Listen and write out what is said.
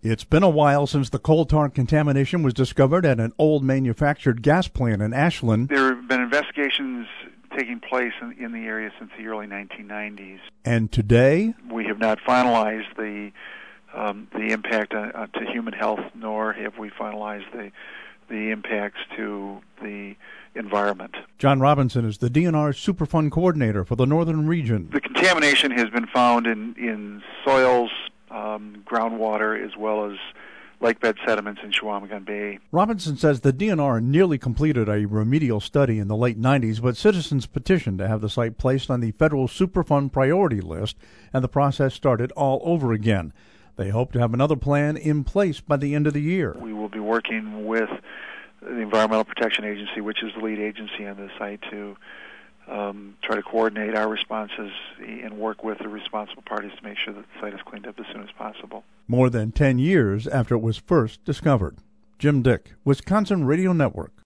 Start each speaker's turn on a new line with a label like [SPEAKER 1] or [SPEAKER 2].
[SPEAKER 1] It's been a while since the coal tar contamination was discovered at an old manufactured gas plant in Ashland.
[SPEAKER 2] There have been investigations taking place in the area since the early 1990s.
[SPEAKER 1] And today,
[SPEAKER 2] we have not finalized the impact to human health, nor have we finalized the impacts to the environment.
[SPEAKER 1] John Robinson is the DNR Superfund coordinator for the northern region.
[SPEAKER 2] The contamination has been found in soils, groundwater, as well as lakebed sediments in Chequamegon Bay.
[SPEAKER 1] Robinson says the DNR nearly completed a remedial study in the late 90s, but citizens petitioned to have the site placed on the federal Superfund priority list, and the process started all over again. They hope to have another plan in place by the end of the year.
[SPEAKER 2] We will be working with the Environmental Protection Agency, which is the lead agency on the site, to try to coordinate our responses and work with the responsible parties to make sure that the site is cleaned up as soon as possible.
[SPEAKER 1] More than 10 years after it was first discovered. Jim Dick, Wisconsin Radio Network.